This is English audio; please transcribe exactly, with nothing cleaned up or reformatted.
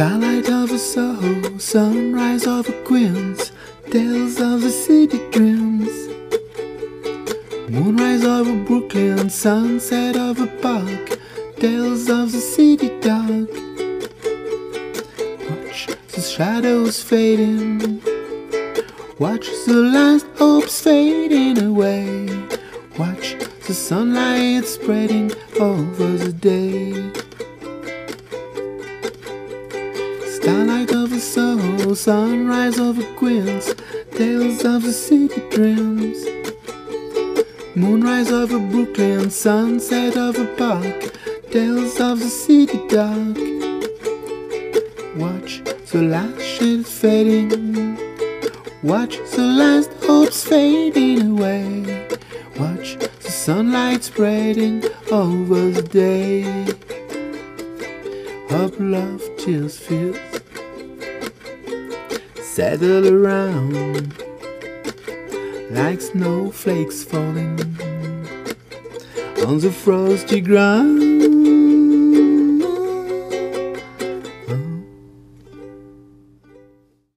Starlight over Soho, sunrise over Queens, tales of the city dreams. Moonrise over Brooklyn, sunset over Park, tales of the city dark. Watch the shadows fading, watch the last hopes fading away. Watch the sunlight spreading over the day. Starlight over Soho, sunrise over Queens, tales of the city dreams. Moonrise over Brooklyn, sunset over Park, tales of the city dark. Watch the last shade fading, watch the last hopes fading away. Watch the sunlight spreading over the day. Hope, love, tears, fears settle around like snowflakes falling on the frosty ground.